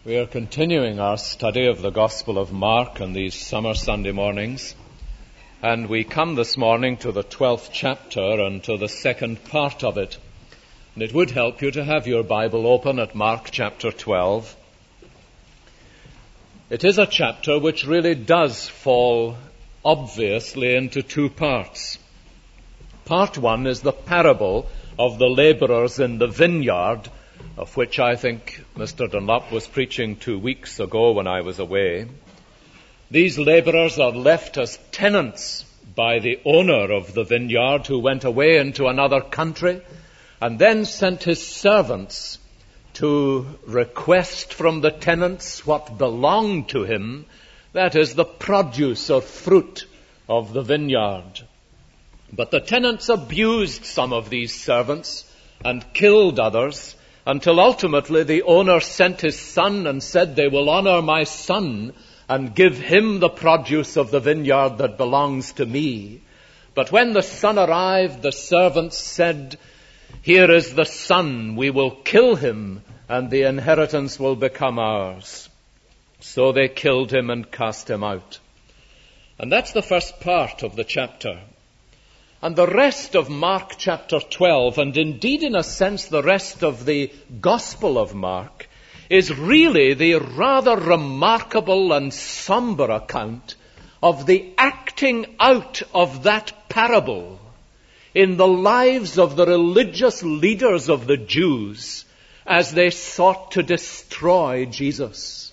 We are continuing our study of the Gospel of Mark on these summer Sunday mornings, and we come this morning to the 12th chapter and to the second part of it. And it would help you to have your Bible open at Mark chapter 12. It is a chapter which really does fall obviously into two parts. Part one is the parable of the laborers in the vineyard, of which I think Mr. Dunlop was preaching 2 weeks ago when I was away. These laborers are left as tenants by the owner of the vineyard, who went away into another country and then sent his servants to request from the tenants what belonged to him, that is, the produce or fruit of the vineyard. But the tenants abused some of these servants and killed others, until ultimately the owner sent his son and said, "They will honor my son and give him the produce of the vineyard that belongs to me." But when the son arrived, the servants said, "Here is the son, we will kill him, and the inheritance will become ours." So they killed him and cast him out. And that's the first part of the chapter. And the rest of Mark chapter 12, and indeed in a sense the rest of the Gospel of Mark, is really the rather remarkable and somber account of the acting out of that parable in the lives of the religious leaders of the Jews as they sought to destroy Jesus.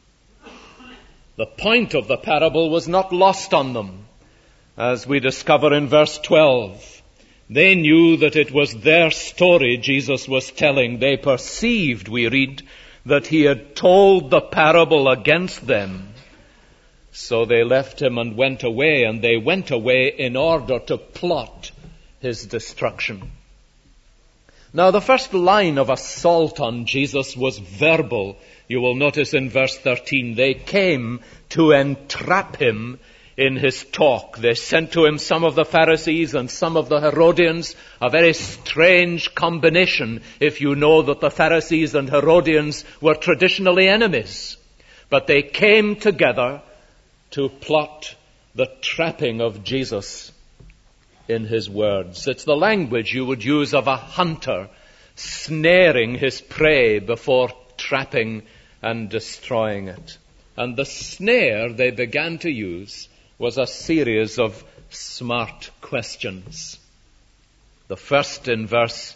The point of the parable was not lost on them. As we discover in verse 12, they knew that it was their story Jesus was telling. They perceived, we read, that he had told the parable against them. So they left him and went away, and they went away in order to plot his destruction. Now, the first line of assault on Jesus was verbal. You will notice in verse 13, they came to entrap him in his talk. They sent to him some of the Pharisees and some of the Herodians, a very strange combination if you know that the Pharisees and Herodians were traditionally enemies. But they came together to plot the trapping of Jesus in his words. It's the language you would use of a hunter snaring his prey before trapping and destroying it. And the snare they began to use was a series of smart questions. The first in verse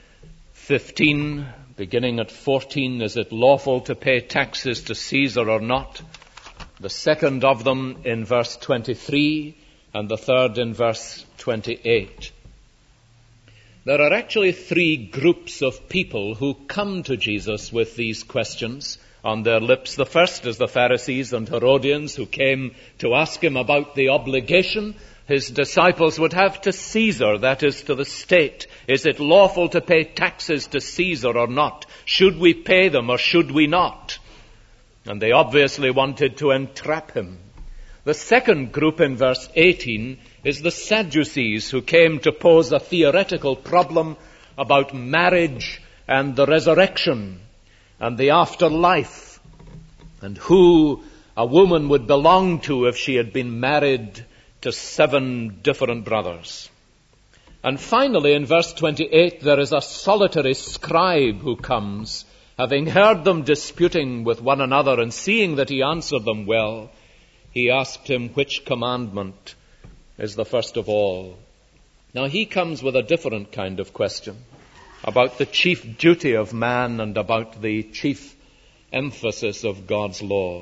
15, beginning at 14, is it lawful to pay taxes to Caesar or not? The second of them in verse 23, and the third in verse 28. There are actually 3 groups of people who come to Jesus with these questions on their lips. The first is the Pharisees and Herodians, who came to ask him about the obligation his disciples would have to Caesar, that is, to the state. Is it lawful to pay taxes to Caesar or not? Should we pay them or should we not? And they obviously wanted to entrap him. The second group in verse 18 is the Sadducees, who came to pose a theoretical problem about marriage and the resurrection and the afterlife, and who a woman would belong to if she had been married to 7 different brothers. And finally, in verse 28, there is a solitary scribe who comes, having heard them disputing with one another and seeing that he answered them well. He asked him, which commandment is the first of all? Now he comes with a different kind of question about the chief duty of man and about the chief emphasis of God's law.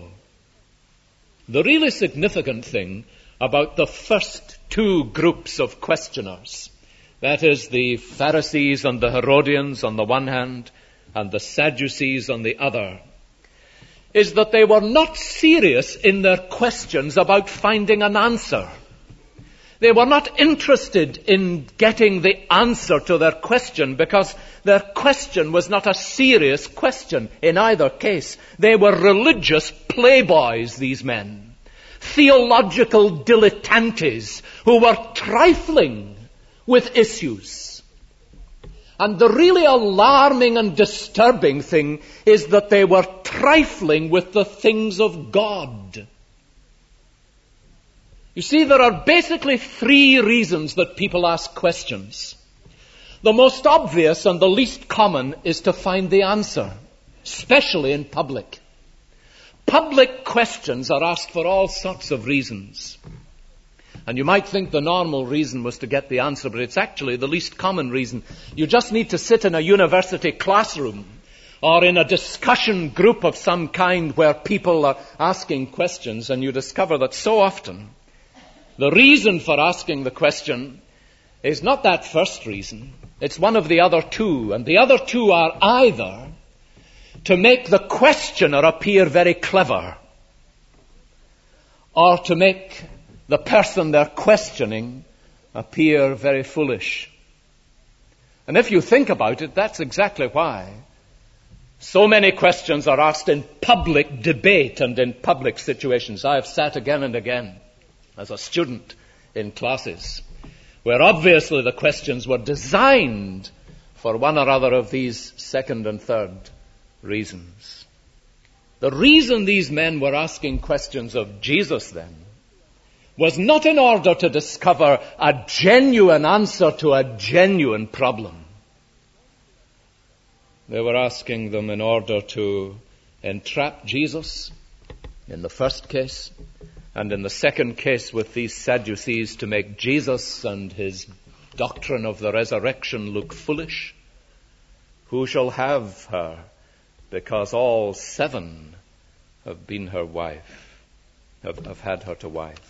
The really significant thing about the first 2 groups of questioners, that is the Pharisees and the Herodians on the one hand and the Sadducees on the other, is that they were not serious in their questions about finding an answer. They were not interested in getting the answer to their question because their question was not a serious question in either case. They were religious playboys, these men. Theological dilettantes who were trifling with issues. And the really alarming and disturbing thing is that they were trifling with the things of God. You see, there are basically three reasons that people ask questions. The most obvious and the least common is to find the answer, especially in public. Public questions are asked for all sorts of reasons. And you might think the normal reason was to get the answer, but it's actually the least common reason. You just need to sit in a university classroom or in a discussion group of some kind where people are asking questions, and you discover that so often the reason for asking the question is not that first reason. It's one of the other two, and the other two are either to make the questioner appear very clever or to make the person they're questioning appear very foolish. And if you think about it, that's exactly why so many questions are asked in public debate and in public situations. I have sat again and again as a student in classes where obviously the questions were designed for one or other of these second and third reasons. The reason these men were asking questions of Jesus then was not in order to discover a genuine answer to a genuine problem. They were asking them in order to entrap Jesus in the first case, and in the second case with these Sadducees to make Jesus and his doctrine of the resurrection look foolish. Who shall have her? Because all seven have been her wife, have had her to wife.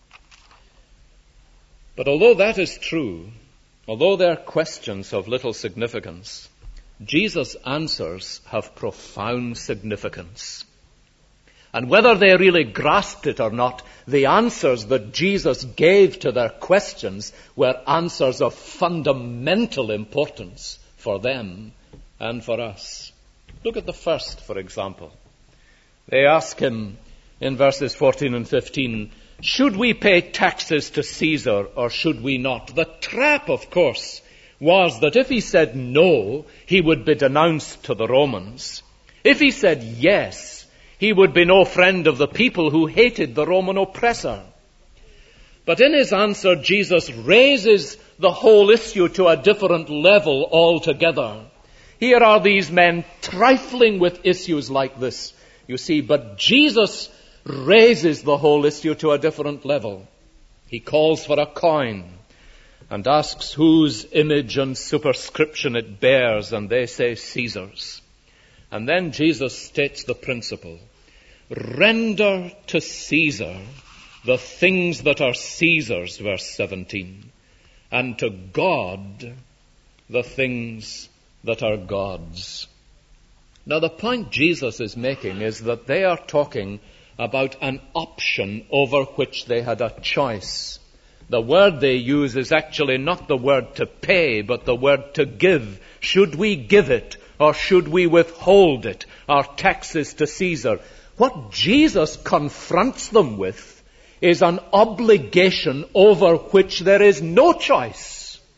But although that is true, although their questions have little significance, Jesus' answers have profound significance. And whether they really grasped it or not, the answers that Jesus gave to their questions were answers of fundamental importance for them and for us. Look at the first, for example. They ask him in verses 14 and 15, should we pay taxes to Caesar or should we not? The trap, of course, was that if he said no, he would be denounced to the Romans. If he said yes, he would be no friend of the people who hated the Roman oppressor. But in his answer, Jesus raises the whole issue to a different level altogether. Here are these men trifling with issues like this, you see, but Jesus raises the whole issue to a different level. He calls for a coin and asks whose image and superscription it bears, and they say Caesar's. And then Jesus states the principle. Render to Caesar the things that are Caesar's, verse 17, and to God the things that are God's. Now the point Jesus is making is that they are talking about an option over which they had a choice. The word they use is actually not the word to pay, but the word to give. Should we give it, or should we withhold it, our taxes to Caesar? What Jesus confronts them with is an obligation over which there is no choice.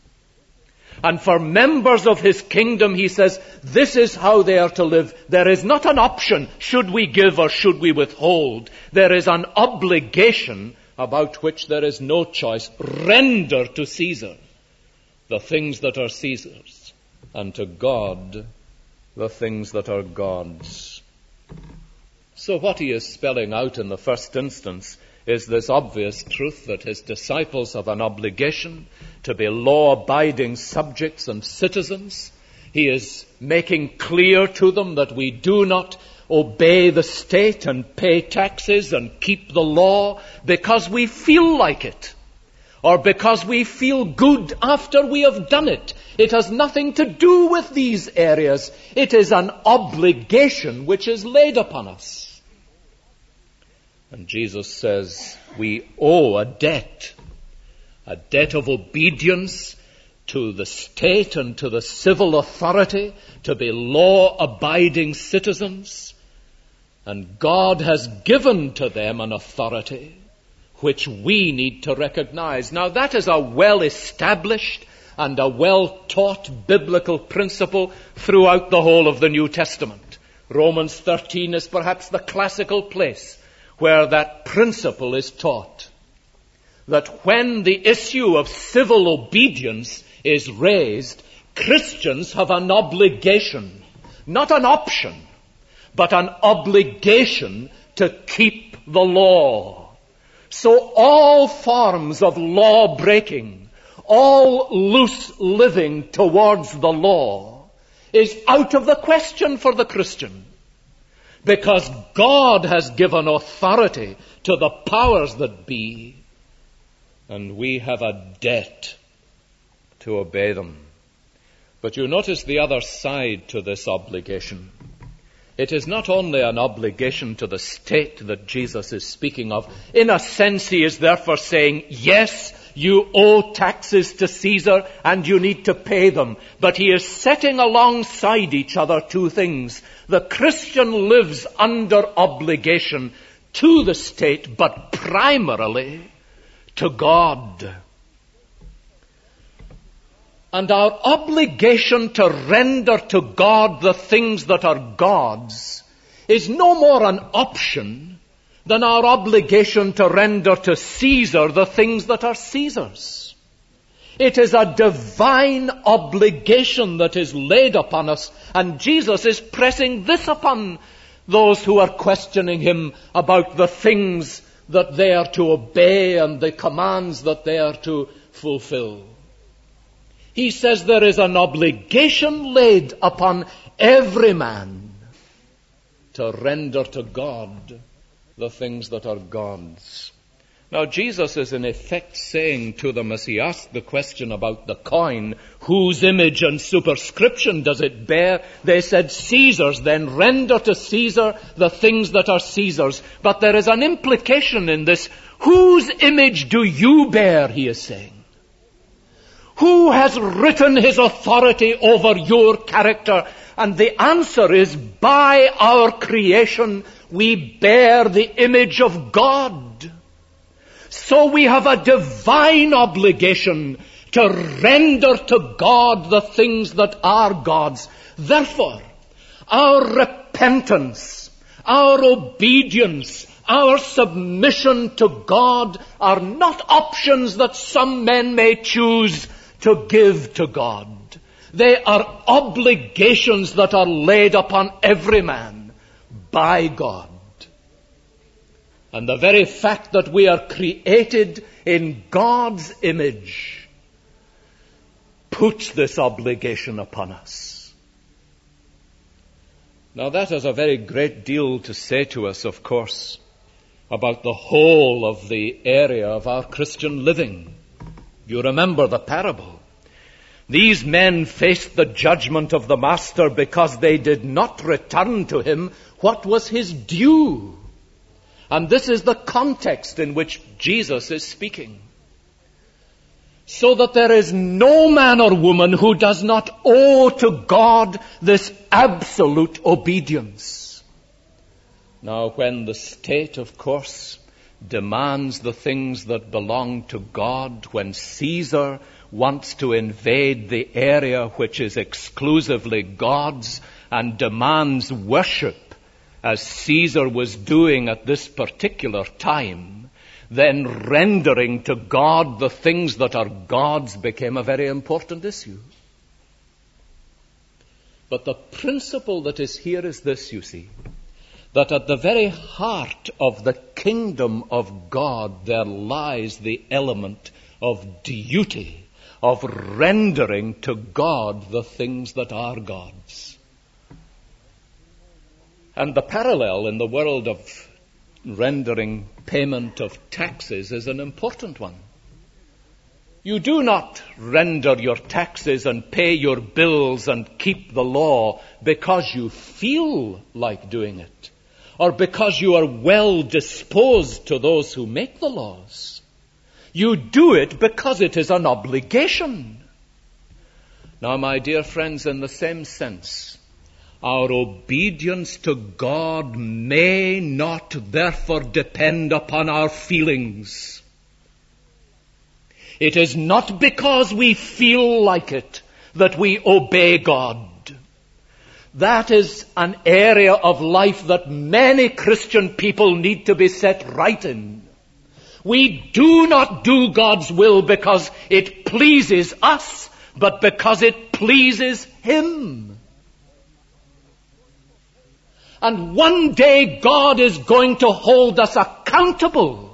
And for members of his kingdom, he says, this is how they are to live. There is not an option, should we give or should we withhold. There is an obligation about which there is no choice. Render to Caesar the things that are Caesar's, and to God the things that are God's. So what he is spelling out in the first instance is this obvious truth that his disciples have an obligation to be law-abiding subjects and citizens. He is making clear to them that we do not obey the state and pay taxes and keep the law because we feel like it, or because we feel good after we have done it. It has nothing to do with these areas. It is an obligation which is laid upon us. And Jesus says we owe a debt of obedience to the state and to the civil authority, to be law-abiding citizens. And God has given to them an authority which we need to recognize. Now that is a well-established and a well-taught biblical principle throughout the whole of the New Testament. Romans 13 is perhaps the classical place where that principle is taught. That when the issue of civil obedience is raised, Christians have an obligation, not an option, but an obligation to keep the law. So all forms of law breaking, all loose living towards the law is out of the question for the Christian, because God has given authority to the powers that be, and we have a debt to obey them. But you notice the other side to this obligation. It is not only an obligation to the state that Jesus is speaking of. In a sense, he is therefore saying, yes, you owe taxes to Caesar and you need to pay them. But he is setting alongside each other two things. The Christian lives under obligation to the state, but primarily to God. And our obligation to render to God the things that are God's is no more an option than our obligation to render to Caesar the things that are Caesar's. It is a divine obligation that is laid upon us, and Jesus is pressing this upon those who are questioning him about the things that they are to obey and the commands that they are to fulfill. He says there is an obligation laid upon every man to render to God the things that are God's. Now, Jesus is in effect saying to them as he asked the question about the coin, whose image and superscription does it bear? They said Caesar's. Then render to Caesar the things that are Caesar's. But there is an implication in this. Whose image do you bear, he is saying? Who has written his authority over your character? And the answer is, by our creation, we bear the image of God. So we have a divine obligation to render to God the things that are God's. Therefore, our repentance, our obedience, our submission to God are not options that some men may choose to give to God. They are obligations that are laid upon every man by God. And the very fact that we are created in God's image puts this obligation upon us. Now that has a very great deal to say to us, of course, about the whole of the area of our Christian living. You remember the parable. These men faced the judgment of the master because they did not return to him what was his due. And this is the context in which Jesus is speaking. So that there is no man or woman who does not owe to God this absolute obedience. Now, when the state, of course, demands the things that belong to God, when Caesar wants to invade the area which is exclusively God's and demands worship, as Caesar was doing at this particular time, then rendering to God the things that are God's became a very important issue. But the principle that is here is this, you see, that at the very heart of the kingdom of God there lies the element of duty, of rendering to God the things that are God's. And the parallel in the world of rendering payment of taxes is an important one. You do not render your taxes and pay your bills and keep the law because you feel like doing it, or because you are well disposed to those who make the laws. You do it because it is an obligation. Now, my dear friends, in the same sense, our obedience to God may not therefore depend upon our feelings. It is not because we feel like it that we obey God. That is an area of life that many Christian people need to be set right in. We do not do God's will because it pleases us, but because it pleases Him. And one day God is going to hold us accountable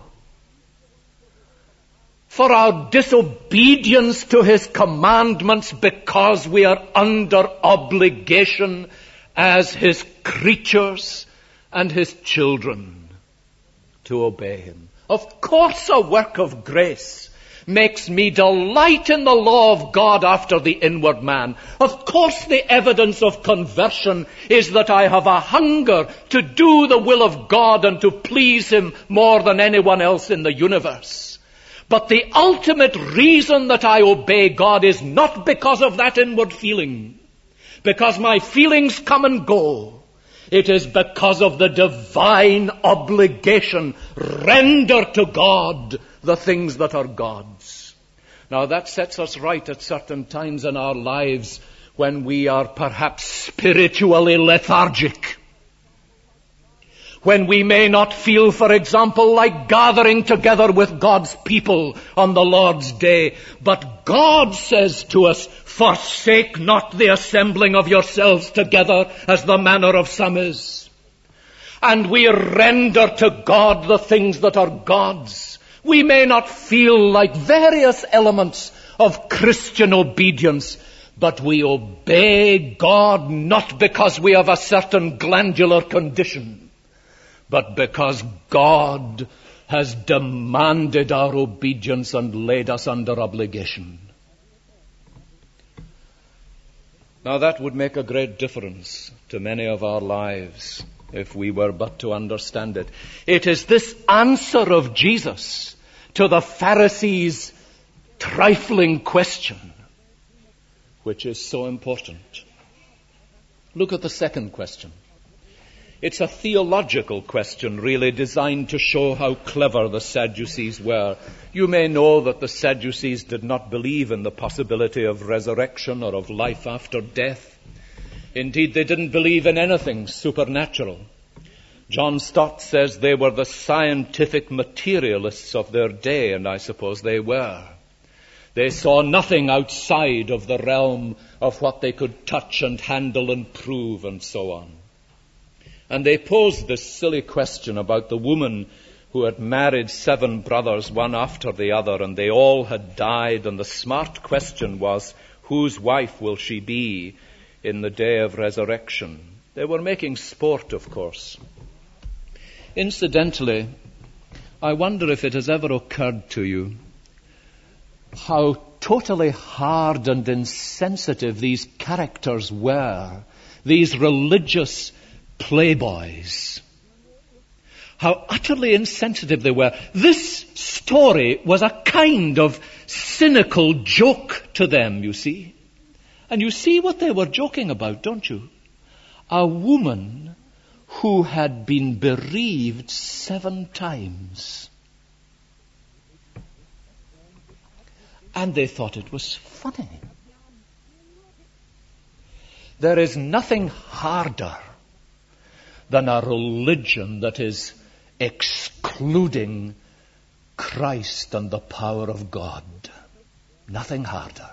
for our disobedience to His commandments because we are under obligation as His creatures and His children to obey Him. Of course, a work of grace makes me delight in the law of God after the inward man. Of course, the evidence of conversion is that I have a hunger to do the will of God and to please Him more than anyone else in the universe. But the ultimate reason that I obey God is not because of that inward feeling, because my feelings come and go. It is because of the divine obligation. Render to God the things that are God's. Now that sets us right at certain times in our lives when we are perhaps spiritually lethargic. When we may not feel, for example, like gathering together with God's people on the Lord's day. But God says to us, forsake not the assembling of yourselves together as the manner of some is. And we render to God the things that are God's. We may not feel like various elements of Christian obedience, but we obey God not because we have a certain glandular condition, but because God has demanded our obedience and laid us under obligation. Now that would make a great difference to many of our lives if we were but to understand it. It is this answer of Jesus to the Pharisees' trifling question which is so important. Look at the second question. It's a theological question, really, designed to show how clever the Sadducees were. You may know that the Sadducees did not believe in the possibility of resurrection or of life after death. Indeed, they didn't believe in anything supernatural. John Stott says they were the scientific materialists of their day, and I suppose they were. They saw nothing outside of the realm of what they could touch and handle and prove and so on. And they posed this silly question about the woman who had married 7 brothers, one after the other, and they all had died. And the smart question was, whose wife will she be in the day of resurrection? They were making sport, of course. Incidentally, I wonder if it has ever occurred to you how totally hard and insensitive these characters were, these religious playboys. How utterly insensitive they were. This story was a kind of cynical joke to them, you see. And you see what they were joking about, don't you? A woman who had been bereaved 7 times. And they thought it was funny. There is nothing harder than a religion that is excluding Christ and the power of God. Nothing harder.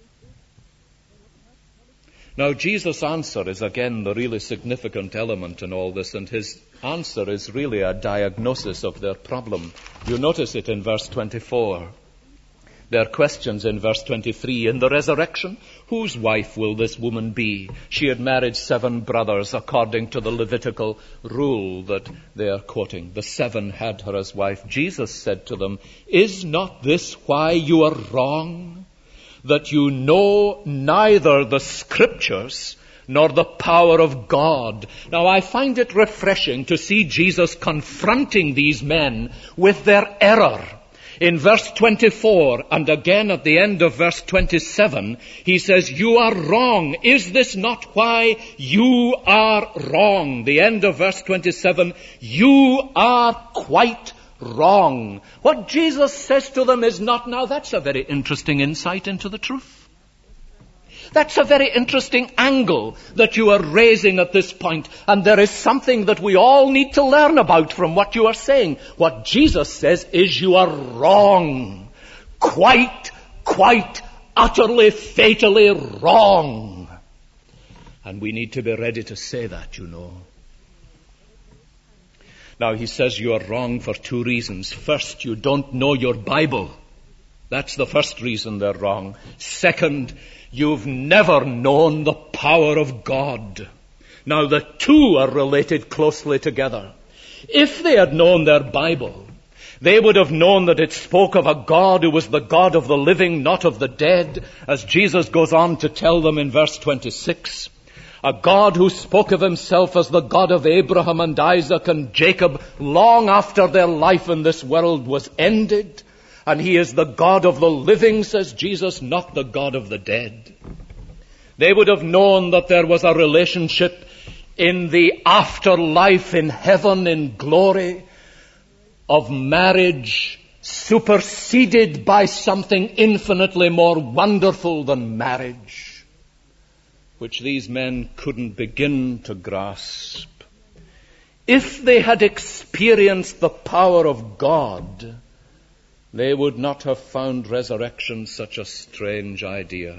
Now, Jesus' answer is again the really significant element in all this, and his answer is really a diagnosis of their problem. You notice it in verse 24. Their questions in verse 23, in the resurrection, whose wife will this woman be? She had married 7 brothers according to the Levitical rule that they are quoting. The 7 had her as wife. Jesus said to them, is not this why you are wrong? That you know neither the Scriptures nor the power of God. Now I find it refreshing to see Jesus confronting these men with their error. In verse 24, and again at the end of verse 27, he says, you are wrong. Is this not why you are wrong? The end of verse 27, you are quite wrong. What Jesus says to them is not, now that's a very interesting insight into the truth. That's a very interesting angle that you are raising at this point, and there is something that we all need to learn about from what you are saying. What Jesus says is you are wrong. Quite, utterly, fatally wrong. And we need to be ready to say that, you know. Now, he says you are wrong for two reasons. First, you don't know your Bible. That's the first reason they're wrong. Second, you've never known the power of God. Now, the two are related closely together. If they had known their Bible, they would have known that it spoke of a God who was the God of the living, not of the dead, as Jesus goes on to tell them in verse 26. A God who spoke of himself as the God of Abraham and Isaac and Jacob long after their life in this world was ended. And he is the God of the living, says Jesus, not the God of the dead. They would have known that there was a relationship in the afterlife, in heaven, in glory, of marriage superseded by something infinitely more wonderful than marriage, which these men couldn't begin to grasp. If they had experienced the power of God, they would not have found resurrection such a strange idea.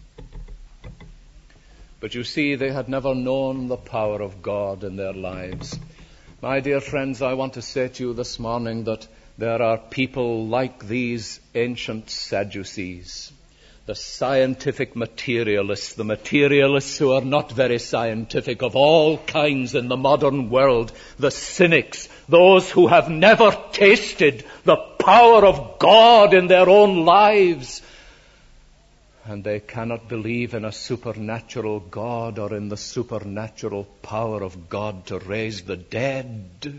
But you see, they had never known the power of God in their lives. My dear friends, I want to say to you this morning that there are people like these ancient Sadducees, the scientific materialists, the materialists who are not very scientific, of all kinds in the modern world, the cynics, those who have never tasted the power of God in their own lives. And they cannot believe in a supernatural God or in the supernatural power of God to raise the dead.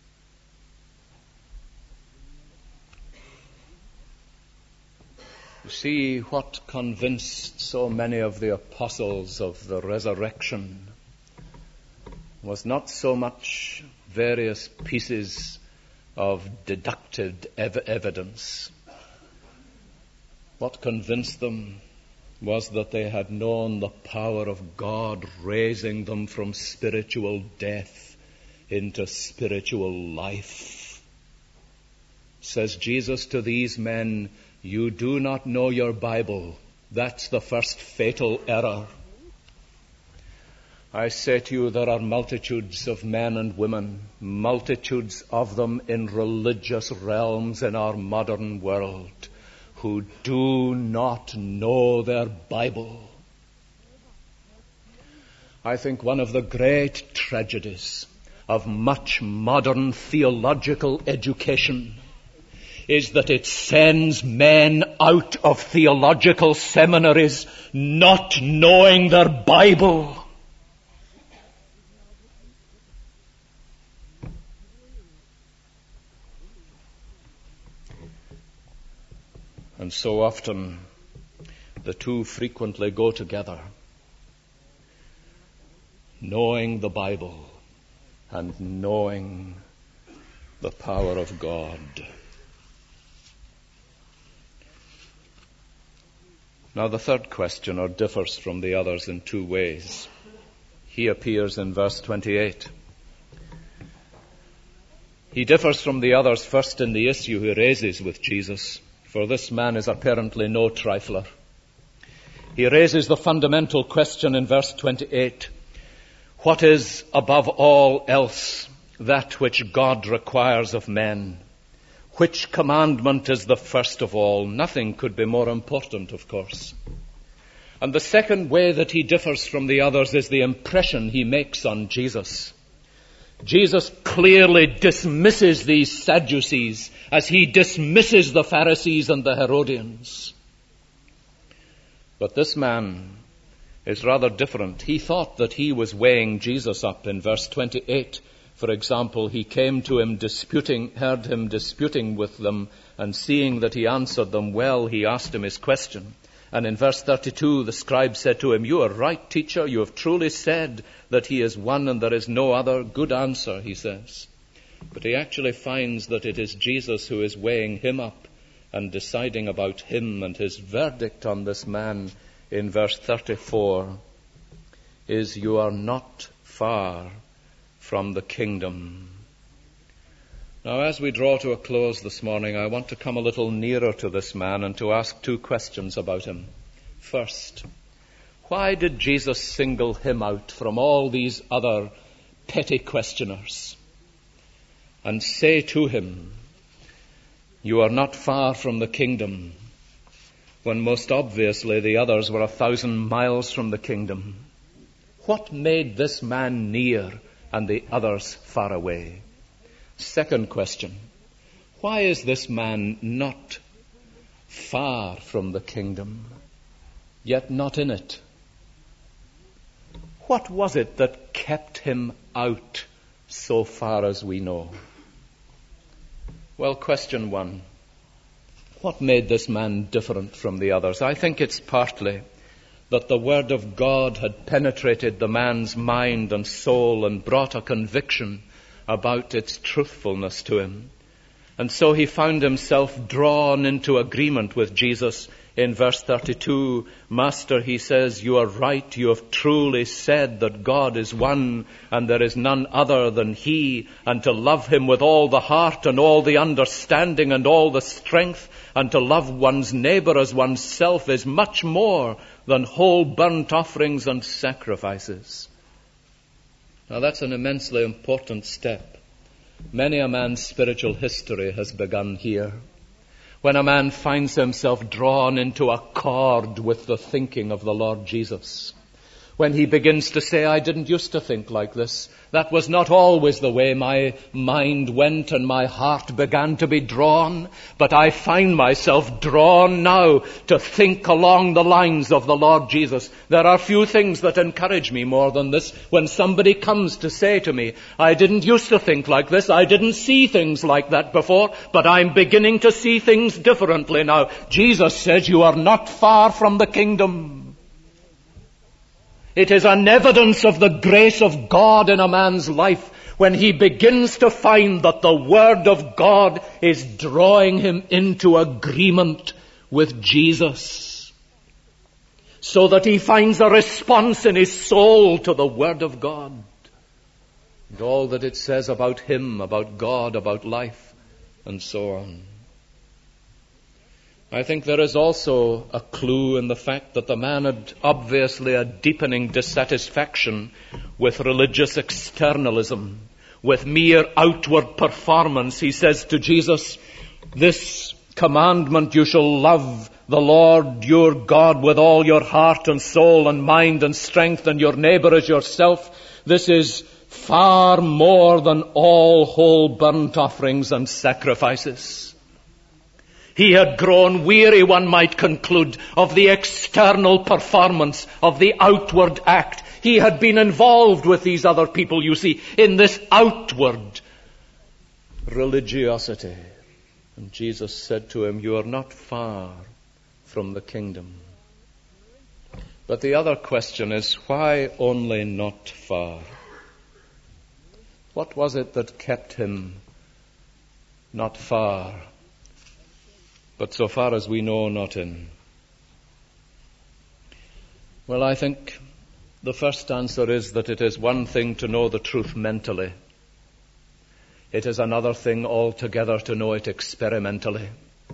You see, what convinced so many of the apostles of the resurrection was not so much various pieces of deducted evidence. What convinced them was that they had known the power of God raising them from spiritual death into spiritual life. Says Jesus to these men, you do not know your Bible. That's the first fatal error. I say to you, there are multitudes of men and women, multitudes of them in religious realms in our modern world, who do not know their Bible. I think one of the great tragedies of much modern theological education is that it sends men out of theological seminaries not knowing their Bible. And so often the two frequently go together. Knowing the Bible and knowing the power of God. Now the third questioner differs from the others in two ways. He appears in verse 28. He differs from the others first in the issue he raises with Jesus, for this man is apparently no trifler. He raises the fundamental question in verse 28. What is above all else that which God requires of men? Which commandment is the first of all? Nothing could be more important, of course. And the second way that he differs from the others is the impression he makes on Jesus. Jesus clearly dismisses these Sadducees as he dismisses the Pharisees and the Herodians. But this man is rather different. He thought that he was weighing Jesus up in verse 28. For example, he came to him heard him disputing with them, and seeing that he answered them well, he asked him his question. And in verse 32, the scribe said to him, you are right, teacher, you have truly said that he is one and there is no other. Good answer, he says. But he actually finds that it is Jesus who is weighing him up and deciding about him, and his verdict on this man in verse 34 is, "You are not far from the kingdom." Now, as we draw to a close this morning, I want to come a little nearer to this man and to ask two questions about him. First, why did Jesus single him out from all these other petty questioners and say to him, "You are not far from the kingdom," when most obviously the others were 1,000 miles from the kingdom? What made this man near and the others far away? Second question, why is this man not far from the kingdom, yet not in it? What was it that kept him out so far as we know? Well, question one, what made this man different from the others? I think it's partly that the Word of God had penetrated the man's mind and soul and brought a conviction about its truthfulness to him. And so he found himself drawn into agreement with Jesus in verse 32. "Master," he says, "you are right. You have truly said that God is one and there is none other than He, and to love Him with all the heart and all the understanding and all the strength, and to love one's neighbor as oneself is much more than whole burnt offerings and sacrifices." Now that's an immensely important step. Many a man's spiritual history has begun here, when a man finds himself drawn into accord with the thinking of the Lord Jesus. When he begins to say, "I didn't used to think like this. That was not always the way my mind went and my heart began to be drawn. But I find myself drawn now to think along the lines of the Lord Jesus." There are few things that encourage me more than this. When somebody comes to say to me, "I didn't used to think like this. I didn't see things like that before, but I'm beginning to see things differently now." Jesus says, "You are not far from the kingdom." It is an evidence of the grace of God in a man's life when he begins to find that the Word of God is drawing him into agreement with Jesus, so that he finds a response in his soul to the Word of God and all that it says about him, about God, about life, and so on. I think there is also a clue in the fact that the man had obviously a deepening dissatisfaction with religious externalism, with mere outward performance. He says to Jesus, "This commandment, you shall love the Lord your God with all your heart and soul and mind and strength, and your neighbor as yourself. This is far more than all whole burnt offerings and sacrifices." He had grown weary, one might conclude, of the external performance, of the outward act. He had been involved with these other people, you see, in this outward religiosity. And Jesus said to him, "You are not far from the kingdom." But the other question is, why only not far? What was it that kept him not far, but so far as we know, not in? Well, I think the first answer is that it is one thing to know the truth mentally. It is another thing altogether to know it experimentally.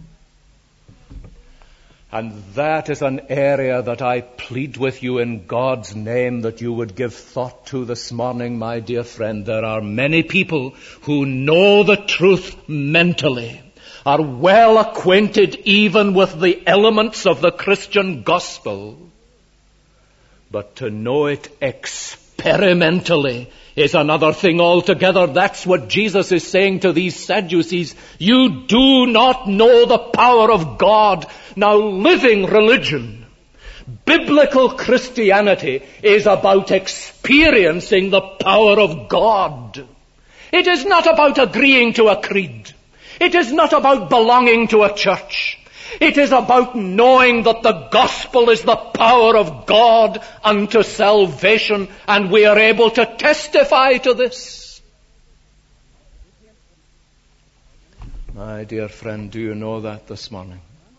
And that is an area that I plead with you in God's name that you would give thought to this morning, my dear friend. There are many people who know the truth mentally, are well acquainted even with the elements of the Christian gospel. But to know it experimentally is another thing altogether. That's what Jesus is saying to these Sadducees. You do not know the power of God. Now, living religion, biblical Christianity, is about experiencing the power of God. It is not about agreeing to a creed. It is not about belonging to a church. It is about knowing that the gospel is the power of God unto salvation, and we are able to testify to this. My dear friend, do you know that this morning?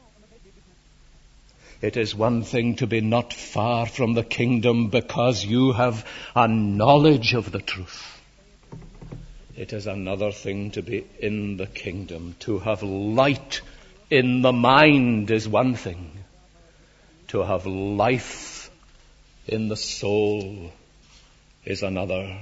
It is one thing to be not far from the kingdom because you have a knowledge of the truth. It is another thing to be in the kingdom. To have light in the mind is one thing. To have life in the soul is another.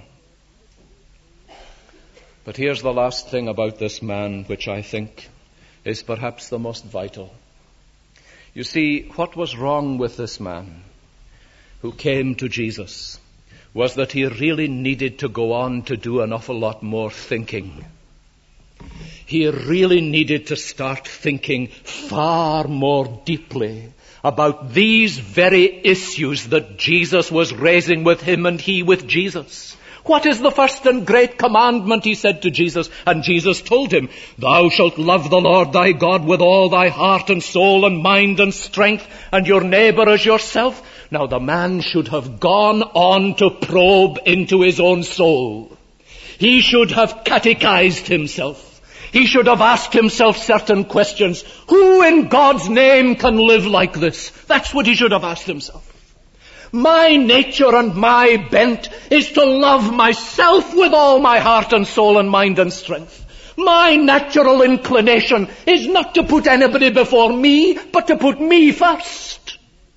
But here's the last thing about this man, which I think is perhaps the most vital. You see, what was wrong with this man who came to Jesus was that he really needed to go on to do an awful lot more thinking. He really needed to start thinking far more deeply about these very issues that Jesus was raising with him and he with Jesus. What is the first and great commandment, he said to Jesus, and Jesus told him, thou shalt love the Lord thy God with all thy heart and soul and mind and strength, and your neighbor as yourself. Now the man should have gone on to probe into his own soul. He should have catechized himself. He should have asked himself certain questions. Who in God's name can live like this? That's what he should have asked himself. My nature and my bent is to love myself with all my heart and soul and mind and strength. My natural inclination is not to put anybody before me, but to put me first.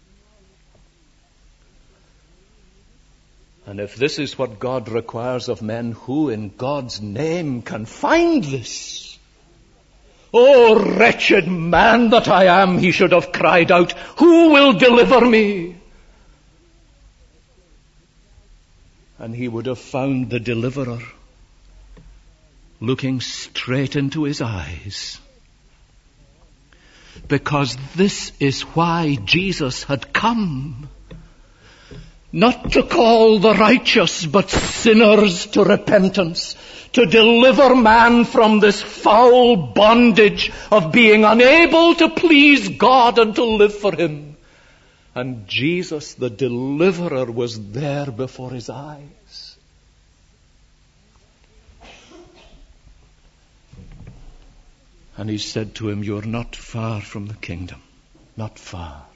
And if this is what God requires of men, who in God's name can find this? Oh, wretched man that I am, he should have cried out, who will deliver me? And he would have found the deliverer looking straight into his eyes. Because this is why Jesus had come. Not to call the righteous, but sinners to repentance. To deliver man from this foul bondage of being unable to please God and to live for him. And Jesus, the deliverer, was there before his eyes. And he said to him, you're not far from the kingdom. Not far.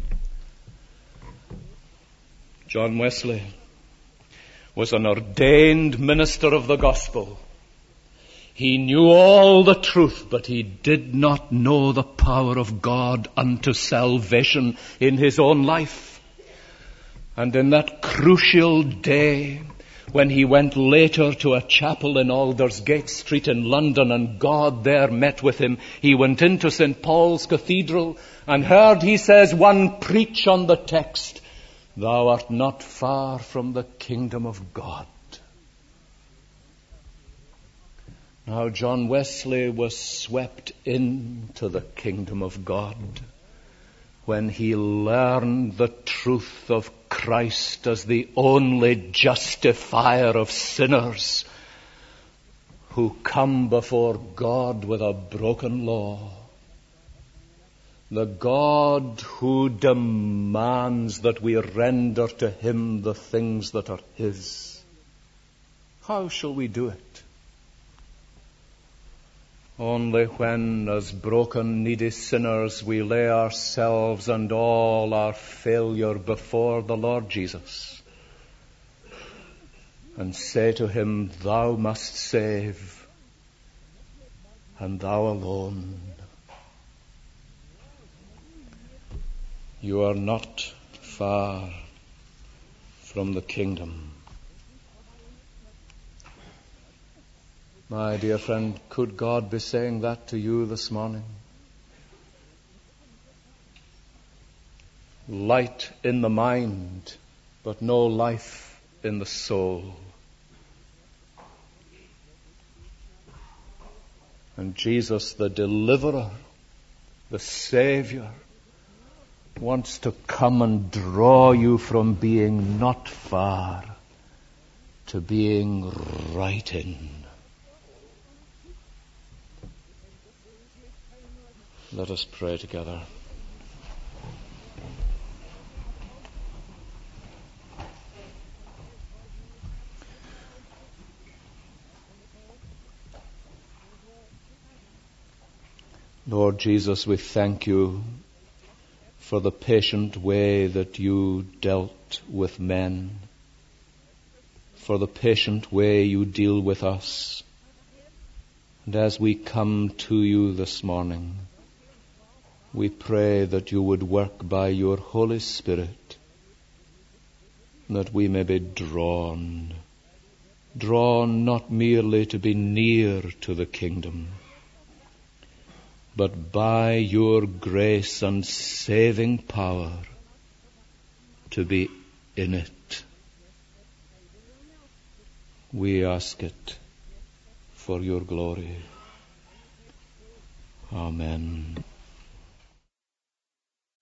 John Wesley was an ordained minister of the gospel. He knew all the truth, but he did not know the power of God unto salvation in his own life. And in that crucial day, when he went later to a chapel in Aldersgate Street in London, and God there met with him, he went into St. Paul's Cathedral and heard, he says, one preach on the text, thou art not far from the kingdom of God. Now John Wesley was swept into the kingdom of God when he learned the truth of Christ as the only justifier of sinners who come before God with a broken law. The God who demands that we render to him the things that are his. How shall we do it? Only when, as broken, needy sinners, we lay ourselves and all our failure before the Lord Jesus and say to him, thou must save, and thou alone. You are not far from the kingdom. My dear friend, could God be saying that to you this morning? Light in the mind, but no life in the soul. And Jesus, the deliverer, the Savior, wants to come and draw you from being not far to being right in. Let us pray together. Lord Jesus, we thank you for the patient way that you dealt with men, for the patient way you deal with us. And as we come to you this morning, we pray that you would work by your Holy Spirit, that we may be drawn not merely to be near to the kingdom, but by your grace and saving power to be in it. We ask it for your glory. Amen.